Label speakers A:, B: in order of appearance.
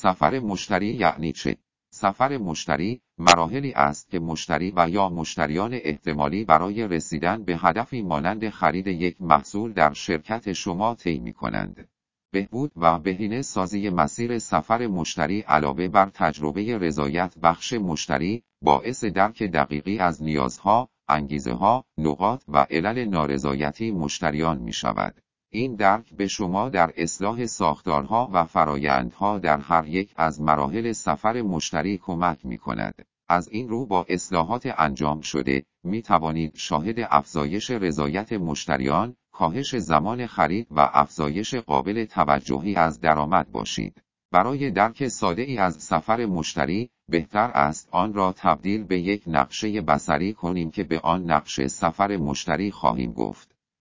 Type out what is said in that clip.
A: سفر مشتری یعنی چه؟ سفر مشتری مراحلی است که مشتری و یا مشتریان احتمالی برای رسیدن به هدفی مانند خرید یک محصول در شرکت شما طی می‌کنند. بهبود و بهینه سازی مسیر سفر مشتری علاوه بر تجربه رضایت بخش مشتری، باعث درک دقیقی از نیازها، انگیزه‌ها، نقاط و علل نارضایتی مشتریان می‌شود. این درک به شما در اصلاح ساختارها و فرایندها در هر یک از مراحل سفر مشتری کمک می‌کند. از این رو با اصلاحات انجام شده، می توانید شاهد افزایش رضایت مشتریان، کاهش زمان خرید و افزایش قابل توجهی از درآمد باشید. برای درک ساده‌ای از سفر مشتری، بهتر است آن را تبدیل به یک نقشه بصری کنیم که به آن نقشه سفر مشتری خواهیم گفت.